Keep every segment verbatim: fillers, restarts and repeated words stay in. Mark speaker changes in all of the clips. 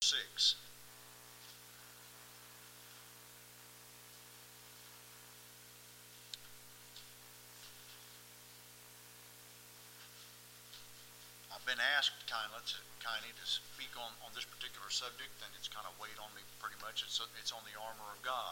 Speaker 1: six. I've been asked kind of, kind of to speak on, on this particular subject, and it's kind of weighed on me pretty much. It's, it's on the armor of God.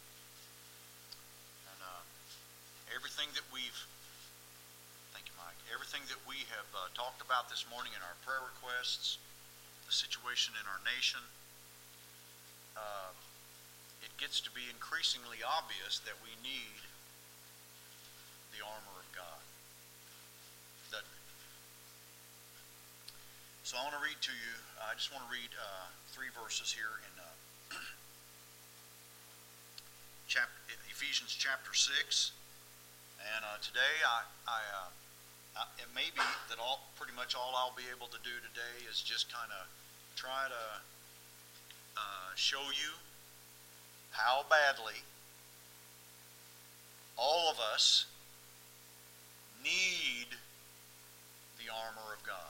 Speaker 1: And uh, everything that we've, thank you, Mike, everything that we have uh, talked about this morning in our prayer requests, the situation in our nation, uh, it gets to be increasingly obvious that we need the armor of God, doesn't it? So I want to read to you, I just want to read uh, three verses here in uh, chapter, Ephesians chapter six. And uh, today, I, I, uh, I, it may be that all, pretty much all I'll be able to do today is just kind of try to uh, show you how badly all of us need the armor of God.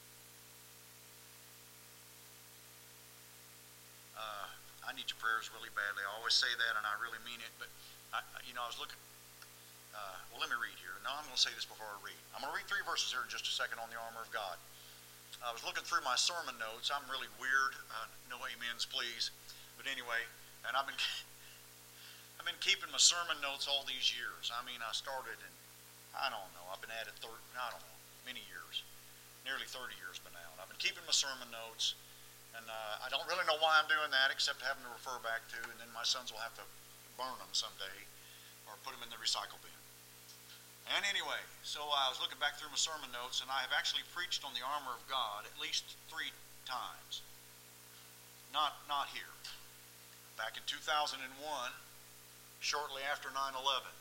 Speaker 1: Uh, I need your prayers really badly. I always say that, and I really mean it. But I, you know, I was looking. Uh, well, let me read here. No, I'm going to say this before I read. I'm going to read three verses here in just a second on the armor of God. I was looking through my sermon notes. I'm really weird. Uh, no amens, please. But anyway, and I've been I've been keeping my sermon notes all these years. I mean, I started in I don't know. I've been at it thir- I don't know many years, nearly thirty years by now. And I've been keeping my sermon notes. And uh, I don't really know why I'm doing that except having to refer back to, and then my sons will have to burn them someday or put them in the recycle bin. And anyway, so I was looking back through my sermon notes, and I have actually preached on the armor of God at least three times. Not, not here. Back in two thousand one, shortly after nine eleven.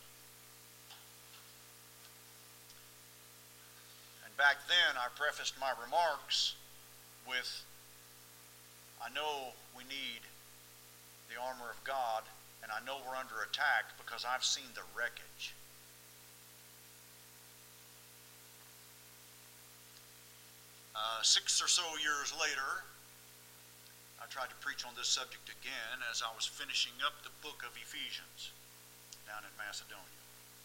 Speaker 1: And back then, I prefaced my remarks with, I know we need the armor of God, and I know we're under attack because I've seen the wreckage. Uh, six or so years later, I tried to preach on this subject again as I was finishing up the book of Ephesians down in Macedonia.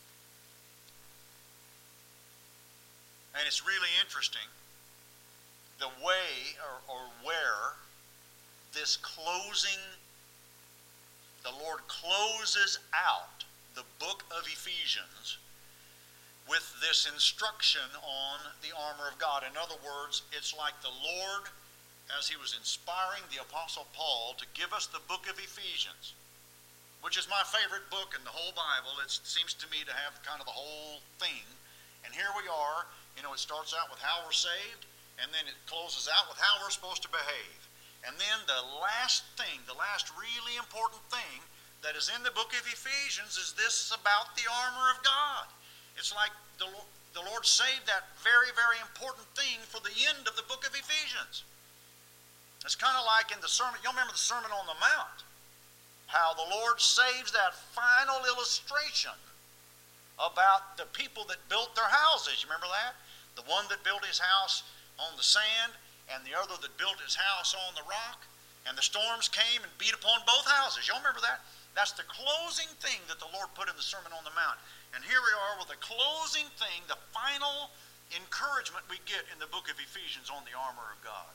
Speaker 1: And it's really interesting the way or, or where this closing, the Lord closes out the book of Ephesians with this instruction on the armor of God. In other words, it's like the Lord, as he was inspiring the Apostle Paul to give us the book of Ephesians, which is my favorite book in the whole Bible. It seems to me to have kind of the whole thing. And here we are, you know, it starts out with how we're saved, and then it closes out with how we're supposed to behave. And then the last thing, the last really important thing that is in the book of Ephesians is this about the armor of God. It's like the, the Lord saved that very, very important thing for the end of the book of Ephesians. It's kind of like in the sermon, you'll remember the Sermon on the Mount, how the Lord saves that final illustration about the people that built their houses. You remember that? The one that built his house on the sand, and the other that built his house on the rock, and the storms came and beat upon both houses. Y'all remember that? That's the closing thing that the Lord put in the Sermon on the Mount. And here we are with the closing thing, the final encouragement we get in the book of Ephesians on the armor of God.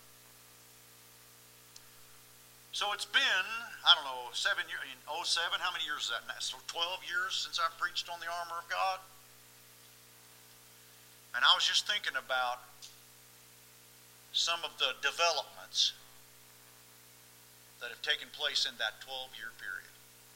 Speaker 1: So it's been, I don't know, seven years, in oh seven, how many years is that now? So twelve years since I've preached on the armor of God. And I was just thinking about some of the developments that have taken place in that twelve-year period.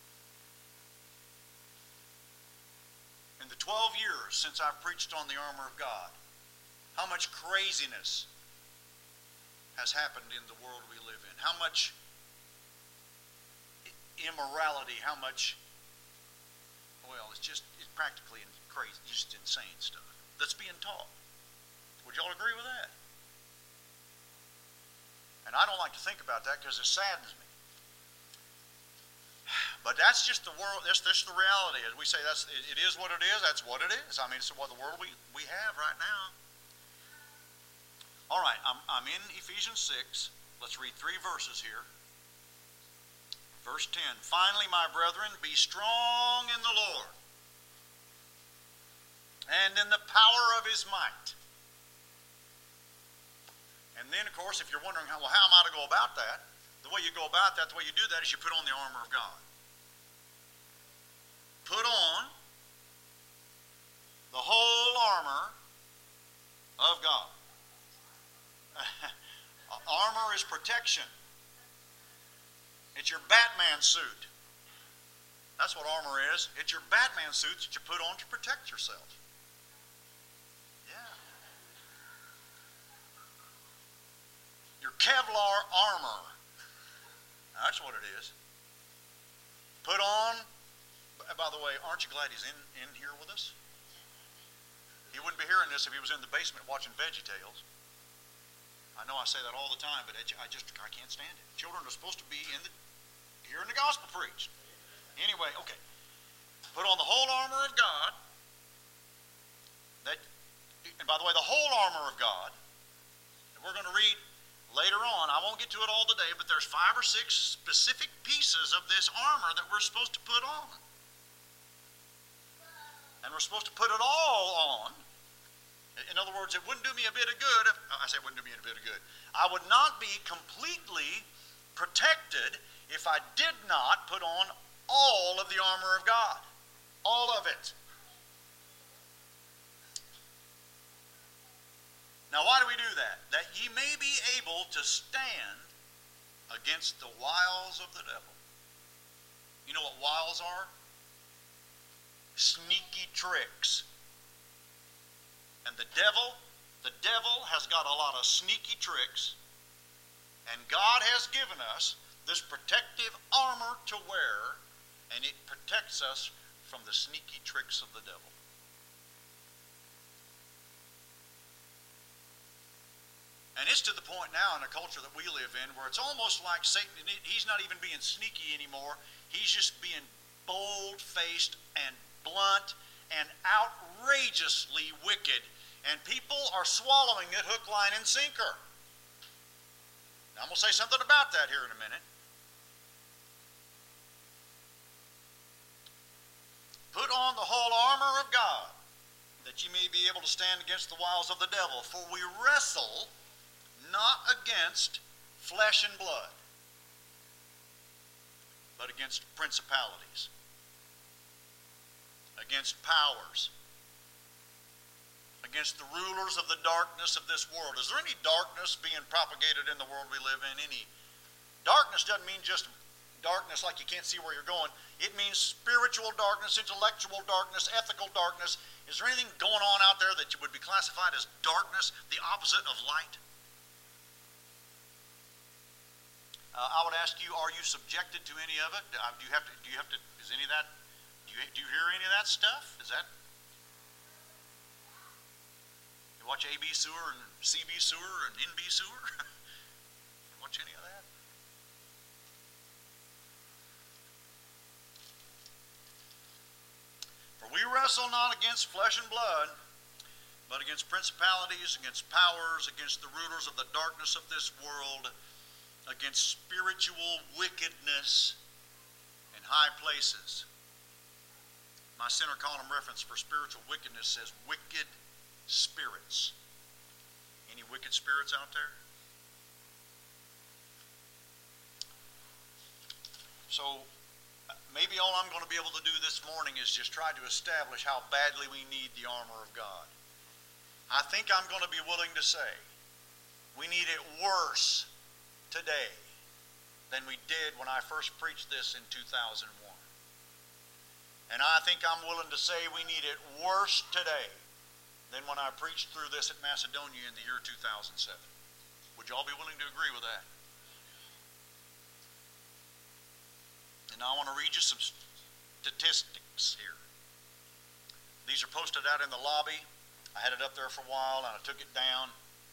Speaker 1: In the twelve years since I've preached on the armor of God, how much craziness has happened in the world we live in? How much immorality, how much, well, it's just it's practically crazy, just insane stuff that's being taught. Would y'all agree with that? And I don't like to think about that because it saddens me. But that's just the world, that's, that's the reality. As we say, that's it, it is what it is, that's what it is. I mean, it's what the world we, we have right now. All right, I'm, I'm in Ephesians six. Let's read three verses here. Verse ten, finally, my brethren, be strong in the Lord and in the power of his might. And then, of course, if you're wondering, how, well, how am I to go about that? The way you go about that, the way you do that is you put on the armor of God. Put on the whole armor of God. Armor is protection. It's your Batman suit. That's what armor is. It's your Batman suit that you put on to protect yourself. Yeah. Your Kevlar armor. That's what it is. Put on, by the way, aren't you glad he's in, in here with us? He wouldn't be hearing this if he was in the basement watching VeggieTales. I know I say that all the time, but I just I can't stand it. Children are supposed to be in the hearing the gospel preached. Anyway, okay. Put on the whole armor of God. That, and by the way, the whole armor of God. And we're going to read later on. I won't get to it all today, but there's five or six specific pieces of this armor that we're supposed to put on. And we're supposed to put it all on. In other words, it wouldn't do me a bit of good if, I say it wouldn't do me a bit of good. I would not be completely protected if I did not put on all of the armor of God. All of it. Now, why do we do that? That ye may be able to stand against the wiles of the devil. You know what wiles are? Sneaky tricks. And the devil, the devil has got a lot of sneaky tricks, and God has given us this protective armor to wear, and it protects us from the sneaky tricks of the devil. And it's to the point now in the culture that we live in where it's almost like Satan, he's not even being sneaky anymore. He's just being bold-faced and blunt and outrageously wicked. And people are swallowing it hook, line, and sinker. Now, I'm going to say something about that here in a minute. Put on the whole armor of God, that ye may be able to stand against the wiles of the devil. For we wrestle not against flesh and blood, but against principalities, against powers, against the rulers of the darkness of this world. Is there any darkness being propagated in the world we live in? Any darkness doesn't mean just darkness like you can't see where you're going. It means spiritual darkness, intellectual darkness, ethical darkness. Is there anything going on out there that would be classified as darkness, the opposite of light? Uh, I would ask you, are you subjected to any of it? Uh, do you have to, do you have to, is any of that, do you, do you hear any of that stuff? Is that, you watch A B sewer and C B sewer and N B sewer? You watch any of that? For we wrestle not against flesh and blood, but against principalities, against powers, against the rulers of the darkness of this world, against spiritual wickedness in high places. My center column reference for spiritual wickedness says wicked spirits. Any wicked spirits out there? So maybe all I'm going to be able to do this morning is just try to establish how badly we need the armor of God. I think I'm going to be willing to say we need it worse today than we did when I first preached this in two thousand one. And I think I'm willing to say we need it worse today than when I preached through this at Macedonia in the year two thousand seven. Would you all be willing to agree with that? And now I want to read you some statistics here. These are posted out in the lobby. I had it up there for a while and I took it down.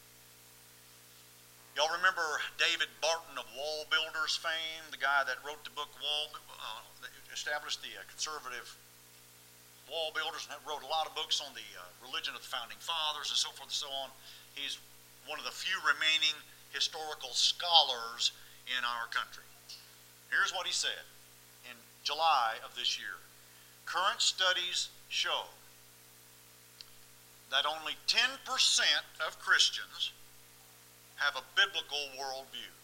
Speaker 1: Y'all remember David Barton of Wall Builders fame, the guy that wrote the book Wall, uh, established the uh, conservative Wall Builders, and wrote a lot of books on the uh, religion of the Founding Fathers and so forth and so on. He's one of the few remaining historical scholars in our country. Here's what he said in July of this year. Current studies show that only ten percent of Christians have a biblical worldview.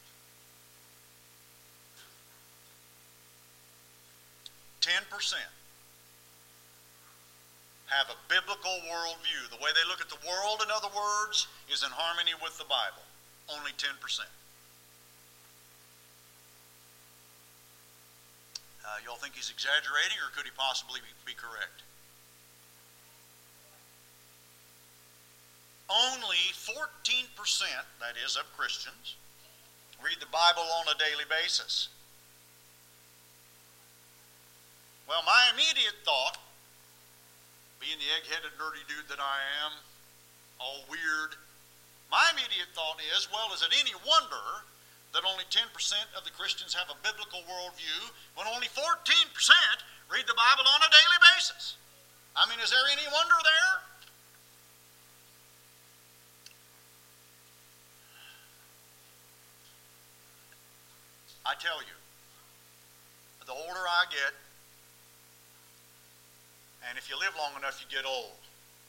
Speaker 1: ten percent have a biblical worldview. The way they look at the world, in other words, is in harmony with the Bible. Only ten percent. Uh, y'all think he's exaggerating, or could he possibly be, be correct? Only fourteen percent, that is, of Christians, read the Bible on a daily basis. Well, my immediate thought, being the egg-headed, nerdy dude that I am, all weird, my immediate thought is, well, is it any wonder that only ten percent of the Christians have a biblical worldview when only fourteen percent read the Bible on a daily basis? I mean, is there any wonder there? I tell you, the older I get, and if you live long enough, you get old.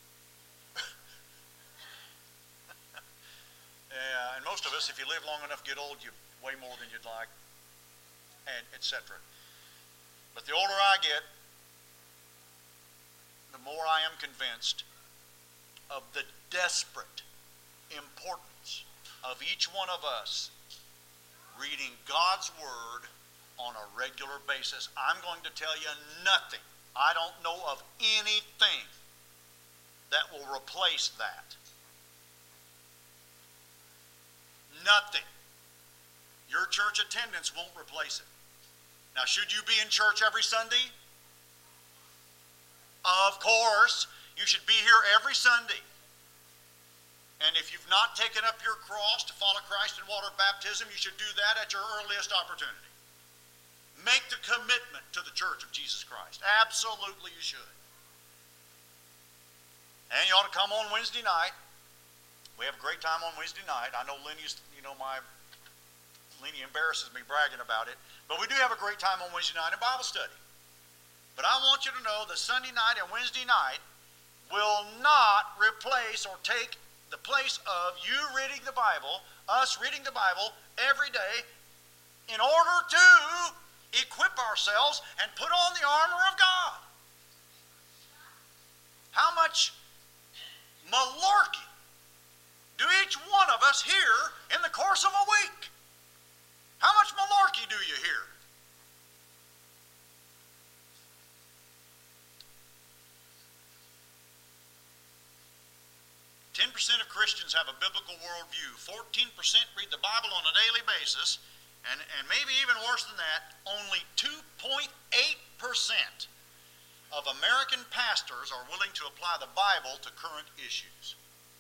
Speaker 1: Yeah, and most of us, if you live long enough, get old, you weigh more than you'd like, and et cetera. But the older I get, the more I am convinced of the desperate importance of each one of us reading God's Word on a regular basis. I'm going to tell you nothing. I don't know of anything that will replace that. Nothing. Your church attendance won't replace it. Now, should you be in church every Sunday? Of course. You should be here every Sunday. And if you've not taken up your cross to follow Christ in water baptism, you should do that at your earliest opportunity. Make the commitment to the church of Jesus Christ. Absolutely you should. And you ought to come on Wednesday night. We have a great time on Wednesday night. I know Lenny's, you know, my, Lenny embarrasses me bragging about it. But we do have a great time on Wednesday night in Bible study. But I want you to know that Sunday night and Wednesday night will not replace or take the place of you reading the Bible, us reading the Bible every day in order to equip ourselves and put on the armor of God. How much malarkey do each one of us hear in the course of a week? How much malarkey do you hear? ten percent of Christians have a biblical worldview. fourteen percent read the Bible on a daily basis. And, and maybe even worse than that, only two point eight percent of American pastors are willing to apply the Bible to current issues.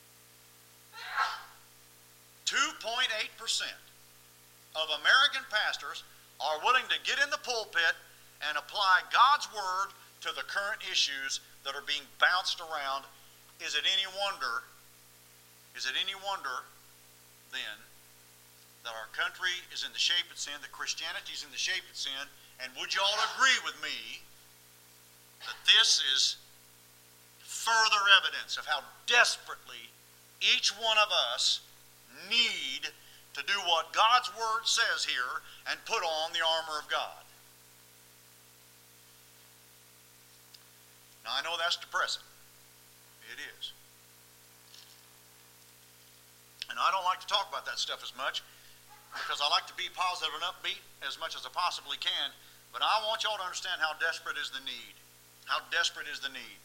Speaker 1: two point eight percent of American pastors are willing to get in the pulpit and apply God's Word to the current issues that are being bounced around. Is it any wonder, is it any wonder then that our country is in the shape it's in, that Christianity is in the shape it's in, and would you all agree with me that this is further evidence of how desperately each one of us need to do what God's Word says here and put on the armor of God? Now, I know that's depressing. It is. And I don't like to talk about that stuff as much because I like to be positive and upbeat as much as I possibly can. But I want y'all to understand how desperate is the need. How desperate is the need.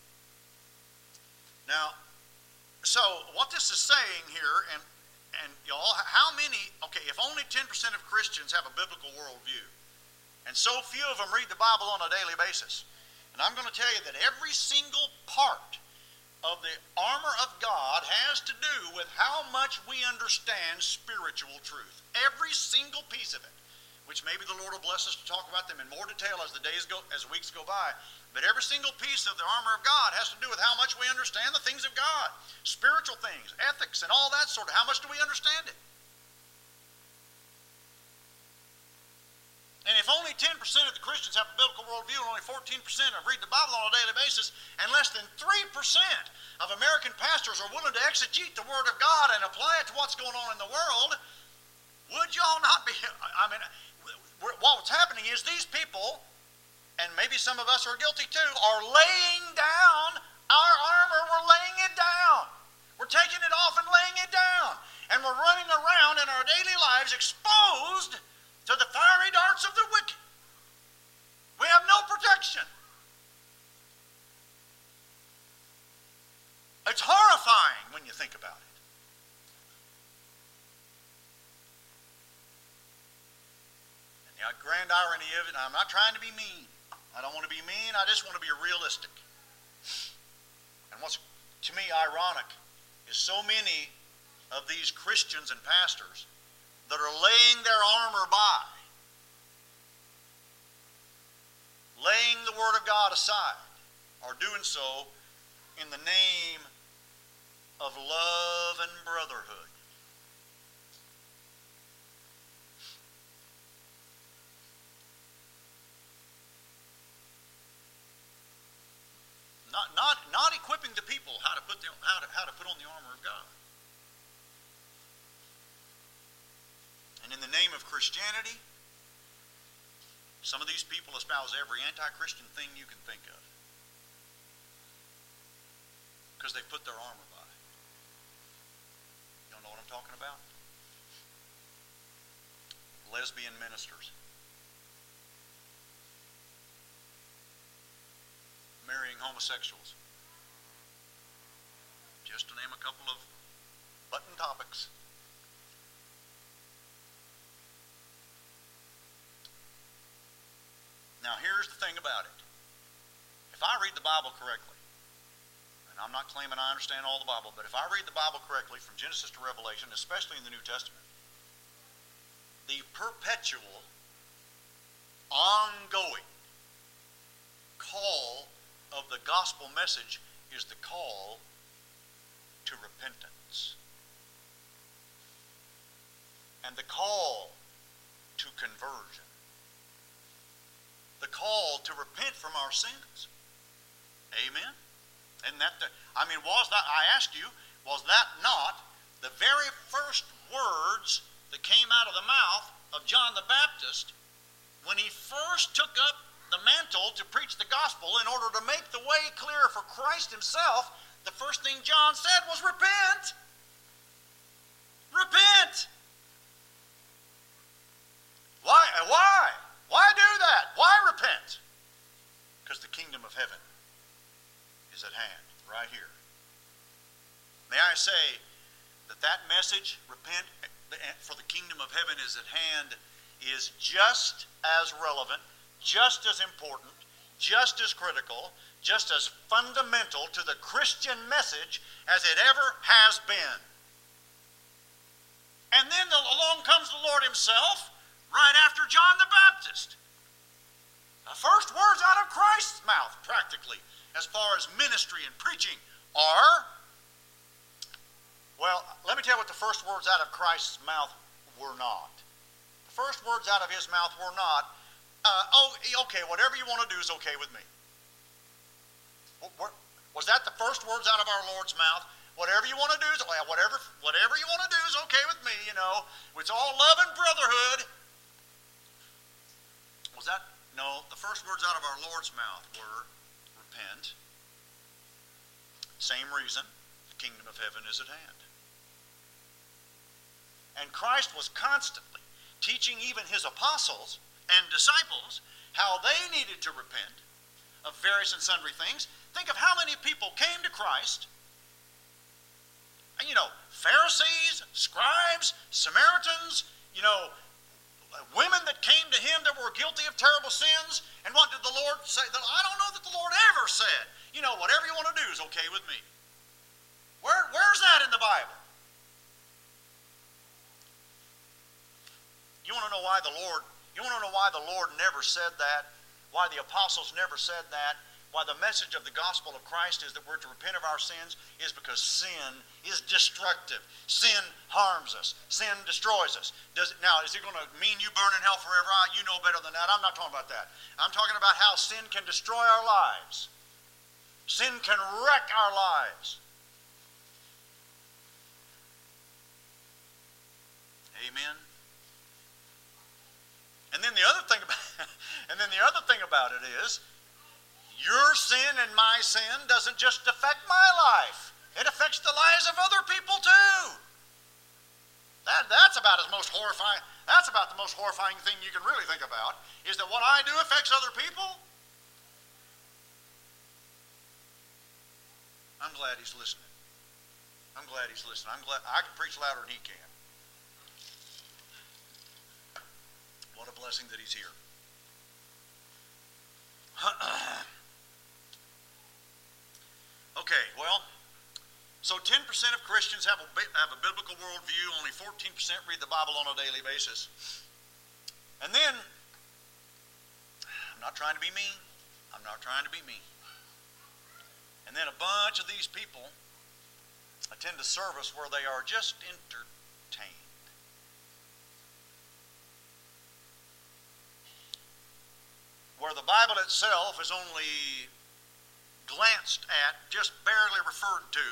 Speaker 1: Now, so what this is saying here, and, and y'all, how many, okay, if only ten percent of Christians have a biblical worldview, and so few of them read the Bible on a daily basis, and I'm going to tell you that every single part of the armor of God has to do with how much we understand spiritual truth. Every single piece of it, which maybe the Lord will bless us to talk about them in more detail as the days go, as the weeks go by. But every single piece of the armor of God has to do with how much we understand the things of God, spiritual things, ethics, and all that sort of. How much do we understand it? ten percent of the Christians have a biblical worldview, and only fourteen percent have read the Bible on a daily basis, and less than three percent of American pastors are willing to exegete the Word of God and apply it to what's going on in the world, would y'all not be, I mean, what's happening is these people, and maybe some of us are guilty too, are laying down our armor. We're laying it down. We're taking it off and laying it down. And we're running around in our daily lives exposed to the fiery darts of the wicked. We have no protection. It's horrifying when you think about it. And the grand irony of it, I'm not trying to be mean. I don't want to be mean, I just want to be realistic. And what's to me ironic is so many of these Christians and pastors that are laying their armor by, laying the Word of God aside, are doing so in the name of love and brotherhood. Not, not, not equipping the people how to put the, how to, how to put on the armor of God. And in the name of Christianity, some of these people espouse every anti-Christian thing you can think of. Because they put their armor by. You don't know what I'm talking about? Lesbian ministers. Marrying homosexuals. Just to name a couple of button topics. Now here's the thing about it. If I read the Bible correctly, and I'm not claiming I understand all the Bible, but if I read the Bible correctly from Genesis to Revelation, especially in the New Testament, the perpetual, ongoing call of the gospel message is the call to repentance. And the call to conversion. The call to repent from our sins. Amen? And that, the, I mean, was that, I ask you, was that not the very first words that came out of the mouth of John the Baptist when he first took up the mantle to preach the gospel in order to make the way clear for Christ himself? The first thing John said was, repent. Repent. Why? Why? Why do that? Why repent? Because the kingdom of heaven is at hand, right here. May I say that that message, repent for the kingdom of heaven is at hand, is just as relevant, just as important, just as critical, just as fundamental to the Christian message as it ever has been. And then along comes the Lord himself, right after John the Baptist. The first words out of Christ's mouth, practically, as far as ministry and preaching, are, well, let me tell you what the first words out of Christ's mouth were not. The first words out of his mouth were not, uh, oh, okay, whatever you want to do is okay with me. Was that the first words out of our Lord's mouth? Whatever you want to do is, well, whatever, whatever you want to do is okay with me, you know. It's all love and brotherhood. Was that? No, the first words out of our Lord's mouth were, repent. Same reason, the kingdom of heaven is at hand. And Christ was constantly teaching even his apostles and disciples how they needed to repent of various and sundry things. Think of how many people came to Christ. And, you know, Pharisees, scribes, Samaritans, you know, women that came to him that were guilty of terrible sins. And what did the Lord say? I don't know that the Lord ever said, you know, whatever you want to do is okay with me. Where, where's that in the Bible? You want to know why the Lord, you want to know why the Lord never said that? Why the apostles never said that? why the message of the gospel of Christ is that we're to repent of our sins is because sin is destructive. Sin harms us. Sin destroys us. Does it, now, is it going to mean you burn in hell forever? Ah, you know better than that. I'm not talking about that. I'm talking about how sin can destroy our lives. Sin can wreck our lives. Amen. And then the other thing about and then the other thing about it is, your sin and my sin doesn't just affect my life. It affects the lives of other people too. That, that's about as most horrifying, that's about the most horrifying thing you can really think about, is that what I do affects other people. I'm glad he's listening. I'm glad he's listening. I'm glad I can preach louder than he can. What a blessing that he's here. Okay, well, so ten percent of Christians have a, have a biblical worldview. Only fourteen percent read the Bible on a daily basis. And then, I'm not trying to be mean. I'm not trying to be mean. And then a bunch of these people attend a service where they are just entertained. Where the Bible itself is only glanced at, just barely referred to.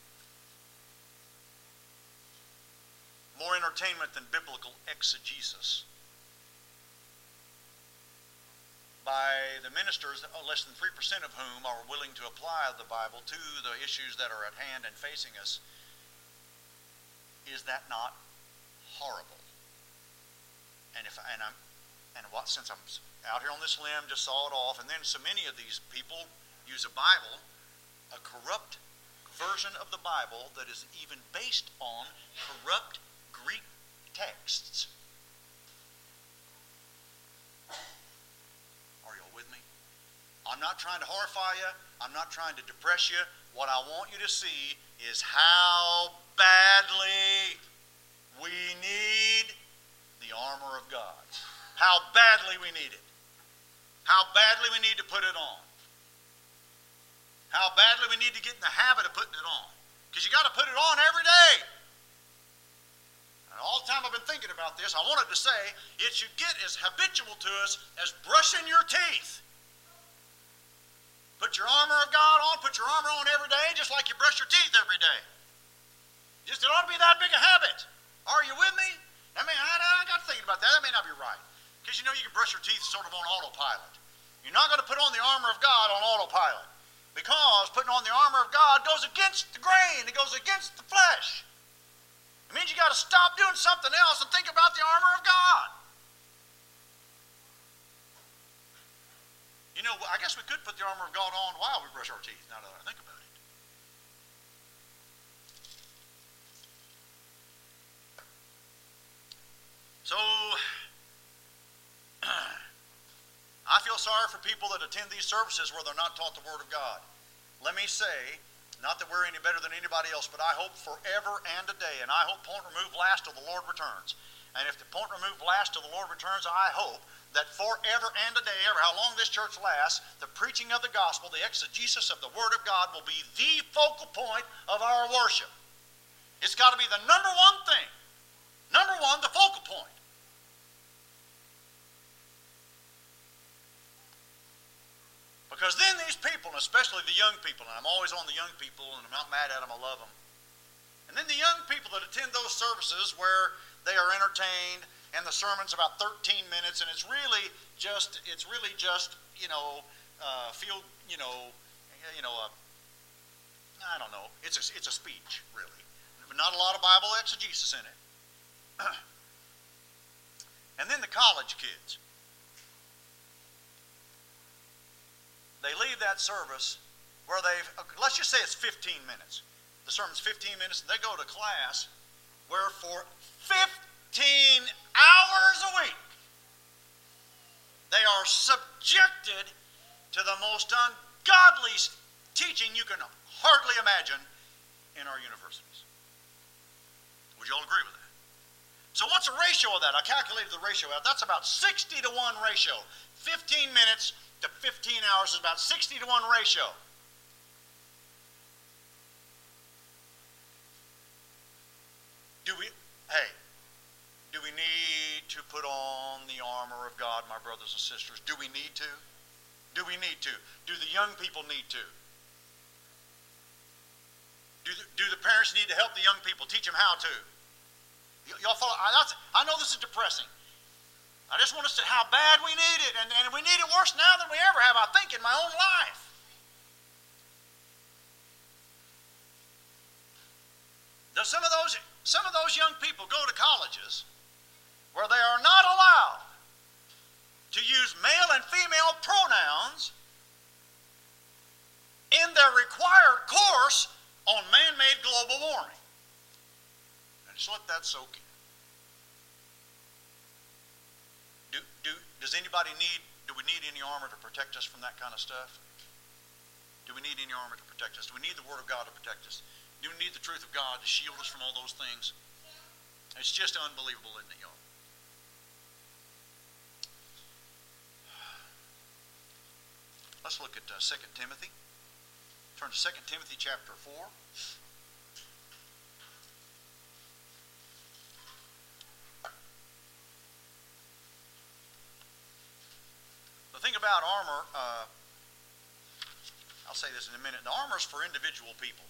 Speaker 1: More entertainment than biblical exegesis. By the ministers, less than three percent of whom are willing to apply the Bible to the issues that are at hand and facing us. Is that not horrible? And if and I'm and what since I'm out here on this limb, just saw it off, and then so many of these people use a Bible, a corrupt version of the Bible that is even based on corrupt Greek texts. Are y'all with me? I'm not trying to horrify you. I'm not trying to depress you. What I want you to see is how badly we need the armor of God. How badly we need it. How badly we need to put it on. How badly we need to get in the habit of putting it on. Because you got to put it on every day. And all the time I've been thinking about this, I wanted to say it should get as habitual to us as brushing your teeth. Put your armor of God on, put your armor on every day, just like you brush your teeth every day. Just it ought to be that big a habit. Are you with me? I mean, I, I got thinking about that. That may not be right. Because you know you can brush your teeth sort of on autopilot. You're not going to put on the armor of God on autopilot. Because putting on the armor of God goes against the grain. It goes against the flesh. It means you got to stop doing something else and think about the armor of God. You know, I guess we could put the armor of God on while we brush our teeth, now that I think about it. So, I feel sorry for people that attend these services where they're not taught the Word of God. Let me say, not that we're any better than anybody else, but I hope forever and a day, and I hope point remove last till the Lord returns. And if the point remove last till the Lord returns, I hope that forever and a day, ever how long this church lasts, the preaching of the gospel, the exegesis of the Word of God will be the focal point of our worship. It's got to be the number one thing. Number one, the focal point. Because then these people, and especially the young people, and I'm always on the young people, and I'm not mad at them, I love them. And then the young people that attend those services where they are entertained, and the sermon's about thirteen minutes, and it's really just, it's really just, you know, uh, feel, you know, you know, uh, I don't know, it's a, it's a speech, really. But not a lot of Bible exegesis in it. And then the college kids. They leave that service where they've, let's just say it's fifteen minutes. The sermon's fifteen minutes, and they go to class where for fifteen hours a week they are subjected to the most ungodly teaching you can hardly imagine in our universities. Would you all agree with that? So what's the ratio of that? I calculated the ratio out. That's about sixty to one ratio. fifteen minutes, to fifteen hours is about sixty to one ratio. Do we, hey, do we need to put on the armor of God, my brothers and sisters? Do we need to? Do we need to? Do the young people need to? Do the, do the parents need to help the young people, teach them how to? Y y'all follow? I, that's, I know this is depressing. I just want to say how bad we need it, and, and we need it worse now than we ever have, I think, in my own life. Does some of those some of those young people go to colleges where they are not allowed to use male and female pronouns in their required course on man-made global warming? And just let that soak in. Do, do, does anybody need, do we need any armor to protect us from that kind of stuff? Do we need any armor to protect us? Do we need the Word of God to protect us? Do we need the truth of God to shield us from all those things? It's just unbelievable, isn't it, y'all? Let's look at uh, Second Timothy. Turn to Second Timothy chapter four. The thing about armor, uh, I'll say this in a minute, the armor is for individual people.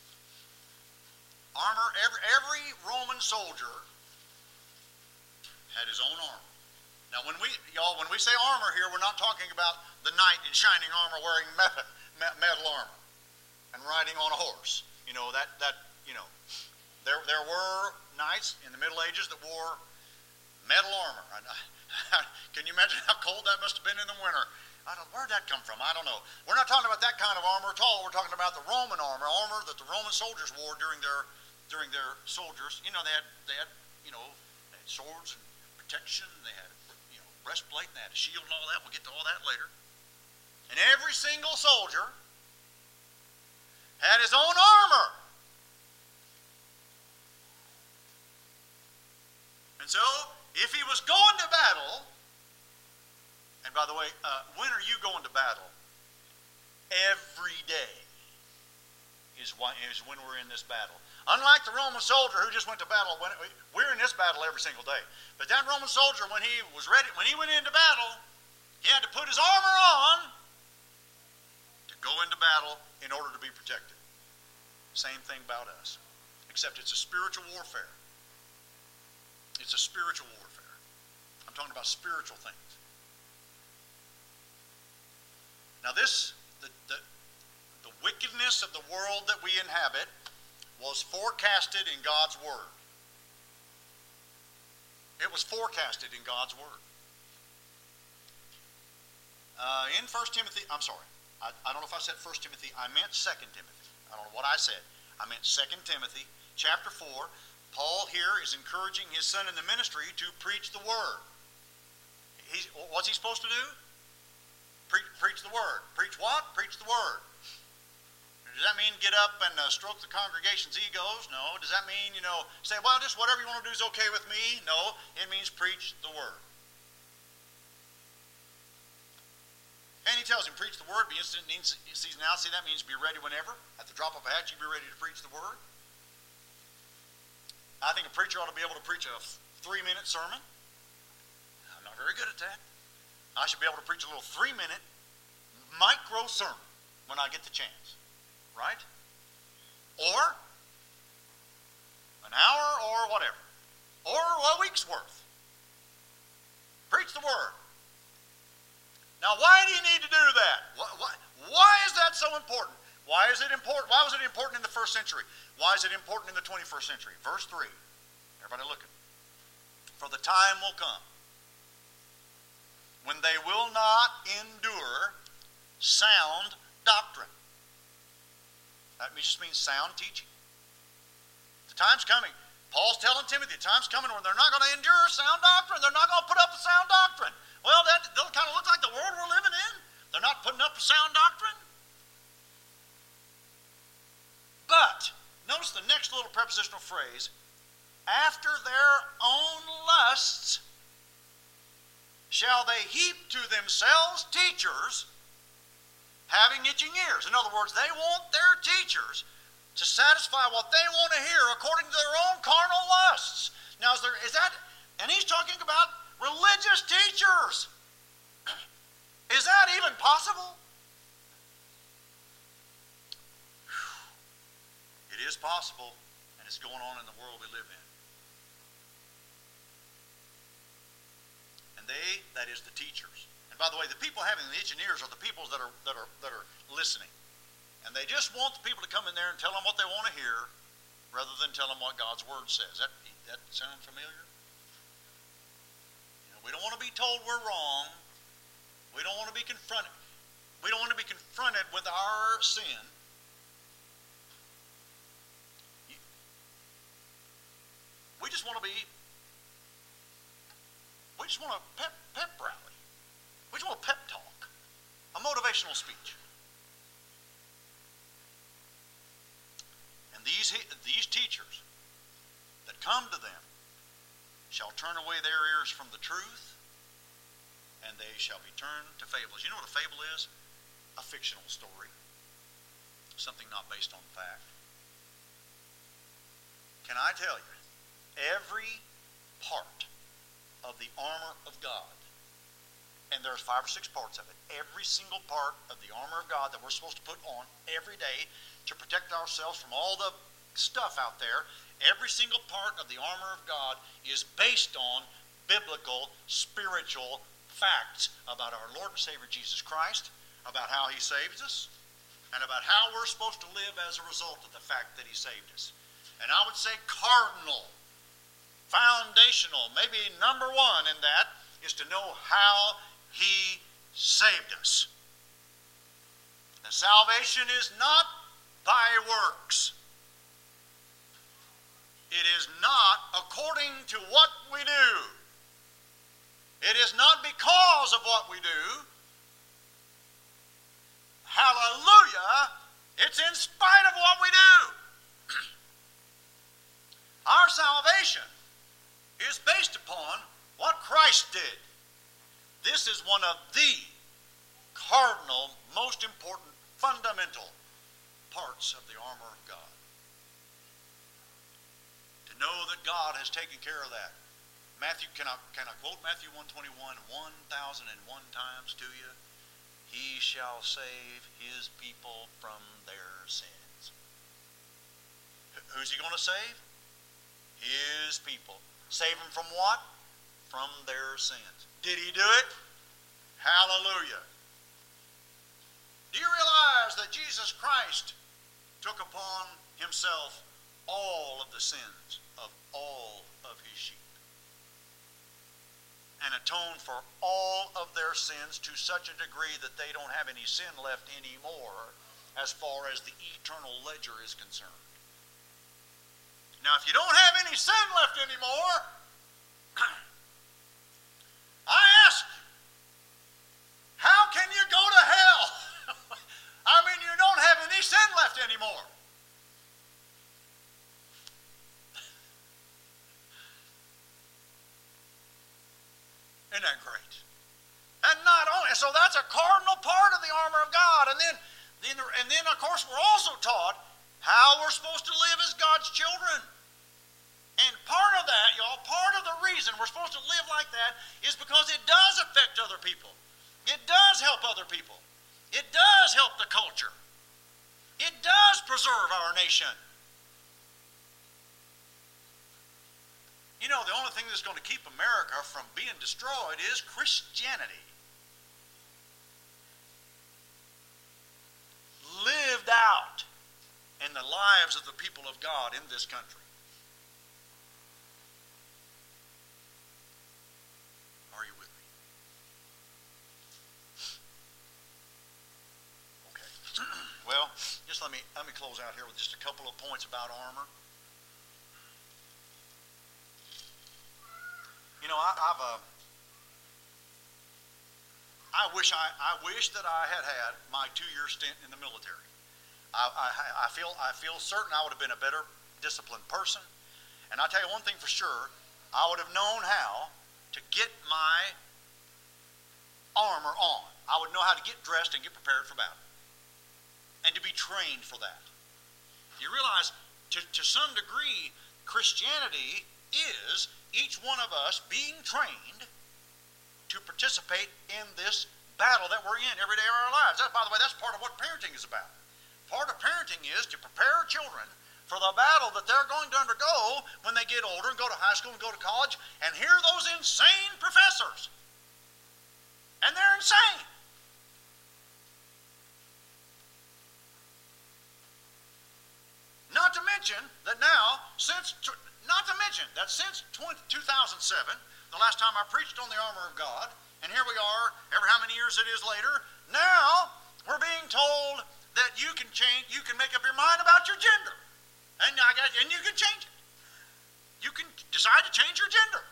Speaker 1: Armor, every, every Roman soldier had his own armor. Now, when we, y'all, when we say armor here, we're not talking about the knight in shining armor wearing metal, metal armor and riding on a horse. You know, that, that you know, there, there were knights in the Middle Ages that wore metal armor. Can you imagine how cold that must have been in the winter? I don't, where'd that come from? I don't know. We're not talking about that kind of armor at all. We're talking about the Roman armor, armor that the Roman soldiers wore during their during their soldiers. You know, they had they had you know they had swords and protection. They had you know breastplate and they had a shield and all that. We'll get to all that later. And every single soldier had his own armor. And so, if he was going to battle, and by the way, uh, when are you going to battle? Every day is when, is when we're in this battle. Unlike the Roman soldier who just went to battle, when, we're in this battle every single day. But that Roman soldier, when he was ready, when he went into battle, he had to put his armor on to go into battle in order to be protected. Same thing about us, except it's a spiritual warfare. It's a spiritual warfare. I'm talking about spiritual things. Now this, the, the, the wickedness of the world that we inhabit was forecasted in God's Word. It was forecasted in God's Word. Uh, in First Timothy, I'm sorry, I, I don't know if I said First Timothy, I meant Second Timothy. I don't know what I said. I meant Second Timothy, chapter four. Paul here is encouraging his son in the ministry to preach the Word. He's, what's he supposed to do? Pre preach the Word. Preach what? Preach the Word. Does that mean get up and uh, stroke the congregation's egos? No. Does that mean, you know, say, well, just whatever you want to do is okay with me? No. It means preach the Word. And he tells him, preach the Word, be instant in seasonality. That means be ready whenever. At the drop of a hat, you be ready to preach the Word. I think a preacher ought to be able to preach a three-minute sermon. I'm not very good at that. I should be able to preach a little three-minute micro sermon when I get the chance. Right? Or an hour or whatever. Or a week's worth. Preach the Word. Now, why do you need to do that? Why, why, why is that so important? Why is it important? Why was it important in the first century? Why is it important in the twenty-first century? Verse three. Everybody looking. For the time will come when they will not endure sound doctrine. That just means sound teaching. The time's coming. Paul's telling Timothy, the time's coming when they're not going to endure sound doctrine. They're not going to put up with sound doctrine. Well, that, that'll kind of look like the world we're living in. They're not putting up with sound doctrine. But, notice the next little prepositional phrase, after their own lusts shall they heap to themselves teachers having itching ears. In other words, they want their teachers to satisfy what they want to hear according to their own carnal lusts. Now, is, there, is that, and he's talking about religious teachers. Is that even possible? It is possible, and it's going on in the world we live in. And they, that is the teachers. And by the way, the people having the itching ears are the people that are that are that are listening. And they just want the people to come in there and tell them what they want to hear, rather than tell them what God's Word says. That that sound familiar? You know, we don't want to be told we're wrong. We don't want to be confronted. We don't want to be confronted with our sin. We just want to be, we just want a pep, pep rally. We just want a pep talk, a motivational speech. And these, these teachers that come to them shall turn away their ears from the truth, and they shall be turned to fables. You know what a fable is? A fictional story. Something not based on fact. Can I tell you, every part of the armor of God, and there's five or six parts of it, every single part of the armor of God that we're supposed to put on every day to protect ourselves from all the stuff out there, every single part of the armor of God is based on biblical, spiritual facts about our Lord and Savior Jesus Christ, about how He saves us, and about how we're supposed to live as a result of the fact that He saved us. And I would say cardinal, foundational, maybe number one in that is to know how He saved us. And salvation is not by works. It is not according to what we do. It is not because of what we do. Hallelujah! It's in spite of what we do. Our salvation is based upon what Christ did. This is one of the cardinal, most important, fundamental parts of the armor of God. To know that God has taken care of that. Matthew, can I, can I quote Matthew one twenty-one one thousand one times to you? He shall save His people from their sins. Who's He going to save? His people. Save them from what? From their sins. Did He do it? Hallelujah. Do you realize that Jesus Christ took upon Himself all of the sins of all of His sheep and atoned for all of their sins to such a degree that they don't have any sin left anymore as far as the eternal ledger is concerned? Now, if you don't have any sin left anymore, I ask you, how can you go to hell? I mean, you don't have any sin left anymore. Isn't that great? And not only, so that's a cardinal part of the armor of God. And then, then, and then of course, we're also taught how we're supposed to live as God's children. And part of that, y'all, part of the reason we're supposed to live like that is because it does affect other people. It does help other people. It does help the culture. It does preserve our nation. You know, the only thing that's going to keep America from being destroyed is Christianity. Lived out in the lives of the people of God in this country. Are you with me? Okay. Well, just let me let me close out here with just a couple of points about armor. You know, I, I've uh, I wish I I wish that I had had my two-year stint in the military. I, I I feel I feel certain I would have been a better disciplined person, and I'll tell you one thing for sure: I would have known how to get my armor on. I would know how to get dressed and get prepared for battle. And to be trained for that. You realize, to, to some degree, Christianity is each one of us being trained to participate in this battle that we're in every day of our lives. That, by the way, that's part of what parenting is about. Part of parenting is to prepare children for the battle that they're going to undergo when they get older and go to high school and go to college and hear those insane professors. And they're insane. Not to mention that now, since, not to mention that since two thousand seven, the last time I preached on the armor of God, and here we are, ever how many years it is later, now we're being told that you can change, you can make up your mind about your gender. And, I got, and you can change it. You can decide to change your gender.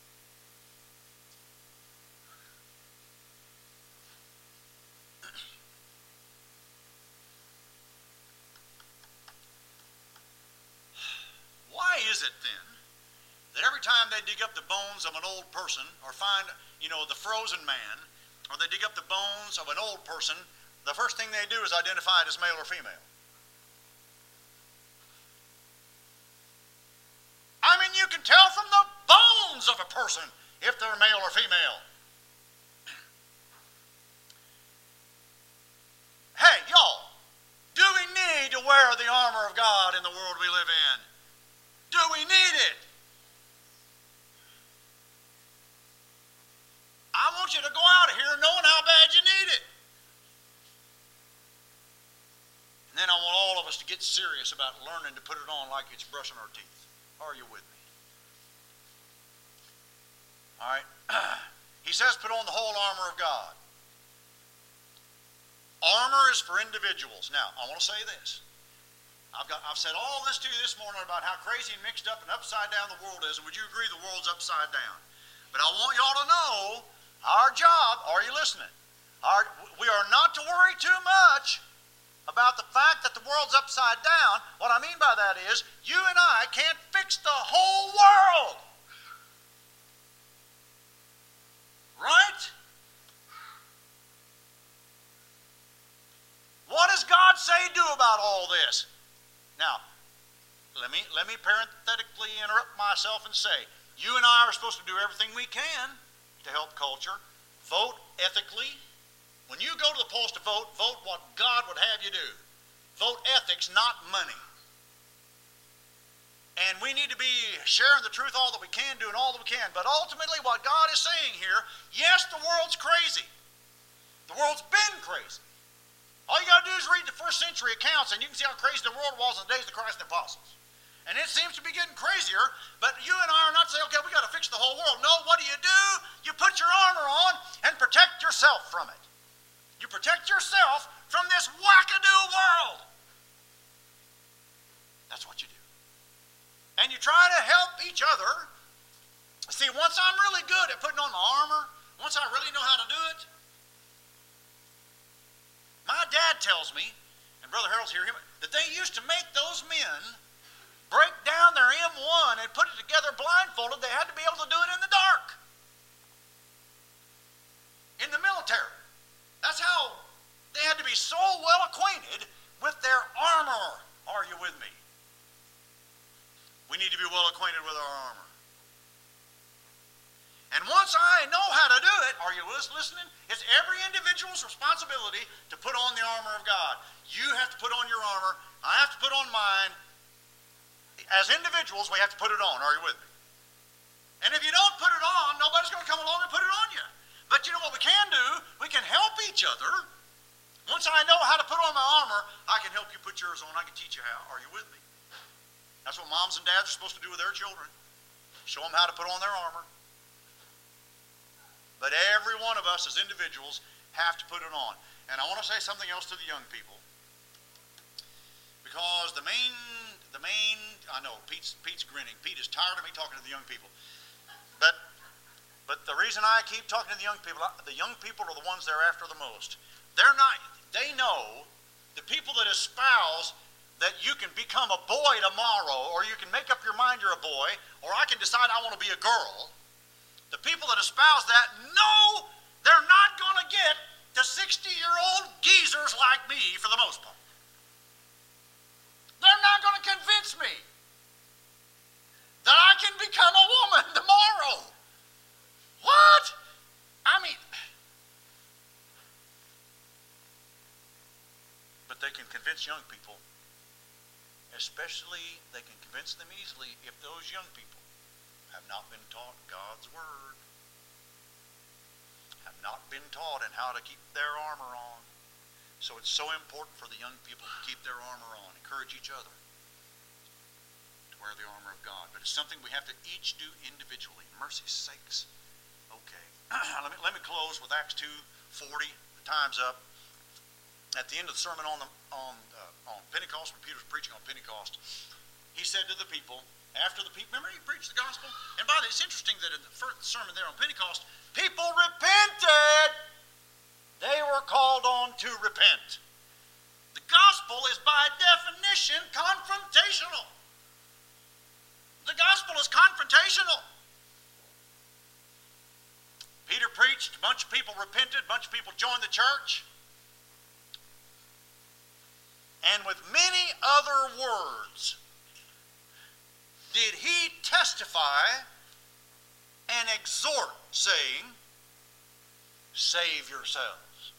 Speaker 1: Why is it then that every time they dig up the bones of an old person or find, you know, the frozen man, or they dig up the bones of an old person, the first thing they do is identify it as male or female? I mean, you can tell from the bones of a person if they're male or female. Hey, y'all, do we need to wear the armor of God in the world we live in? Do we need it? I want you to go out of here knowing how bad you need it. And then I want all of us to get serious about learning to put it on like it's brushing our teeth. Are you with me? All right. He says put on the whole armor of God. Armor is for individuals. Now, I want to say this. I've, got, I've said all this to you this morning about how crazy and mixed up and upside down the world is, and would you agree the world's upside down? But I want y'all to know our job, are you listening? Our, we are not to worry too much about the fact that the world's upside down. What I mean by that is you and I can't fix the whole world. Right? What does God say do about all this? Now, let me, let me parenthetically interrupt myself and say, you and I are supposed to do everything we can to help culture. Vote ethically. When you go to the polls to vote, vote what God would have you do. Vote ethics, not money. And we need to be sharing the truth all that we can, doing all that we can. But ultimately what God is saying here, yes, the world's crazy. The world's been crazy. All you got to do is read the first century accounts and you can see how crazy the world was in the days of Christ and the apostles. And it seems to be getting crazier, but you and I are not saying, okay, we got to fix the whole world. No, what do you do? You put your armor on and protect yourself from it. You protect yourself from this wackadoo world. That's what you do. And you try to help each other. See, once I'm really good at putting on my armor, once I really know how to do it, my dad tells me, and Brother Harold's here, that they used to make those men break down their M one and put it together blindfolded. They had to be able to do it in the dark. In the military. That's how they had to be so well acquainted with their armor. Are you with me? We need to be well acquainted with our armor. And once I know how to do it, are you listening? It's every individual's responsibility to put on the armor of God. You have to put on your armor. I have to put on mine. As individuals, we have to put it on. Are you with me? And if you don't put it on, nobody's going to come along and put it on you. But you know what we can do? We can help each other. Once I know how to put on my armor, I can help you put yours on. I can teach you how. Are you with me? That's what moms and dads are supposed to do with their children. Show them how to put on their armor. But every one of us as individuals have to put it on. And I want to say something else to the young people. Because the main, the main, I know, Pete's, Pete's grinning. Pete is tired of me talking to the young people. But, but the reason I keep talking to the young people, the young people are the ones they're after the most. They're not, they know the people that espouse that you can become a boy tomorrow, or you can make up your mind you're a boy, or I can decide I want to be a girl. The people that espouse that know they're not going to get But they can convince young people, especially they can convince them easily if those young people have not been taught God's Word, have not been taught in how to keep their armor on. So it's so important for the young people to keep their armor on, encourage each other to wear the armor of God. But it's something we have to each do individually. Mercy's sakes. Okay. let me let me close with Acts two forty. The time's up. At the end of the sermon on the on uh, on Pentecost, when Peter was preaching on Pentecost, he said to the people, after the people, remember he preached the gospel? And by the way, it's interesting that in the first sermon there on Pentecost, people repented. They were called on to repent. The gospel is by definition confrontational. The gospel is confrontational. Peter preached, a bunch of people repented, a bunch of people joined the church. And with many other words did he testify and exhort, saying, save yourselves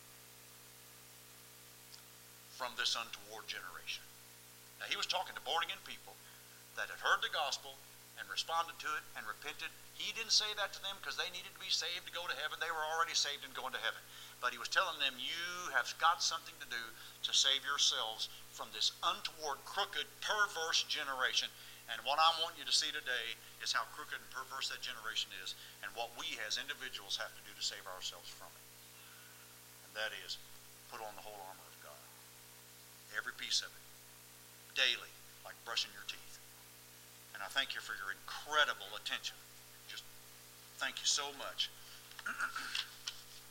Speaker 1: from this untoward generation. Now he was talking to born-again people that had heard the gospel and responded to it and repented. He didn't say that to them because they needed to be saved to go to heaven. They were already saved and going to heaven. But he was telling them, you have got something to do to save yourselves from this untoward, crooked, perverse generation. And what I want you to see today is how crooked and perverse that generation is and what we as individuals have to do to save ourselves from it. And that is, put on the whole armor of God. Every piece of it. Daily, like brushing your teeth. And I thank you for your incredible attention. Just thank you so much.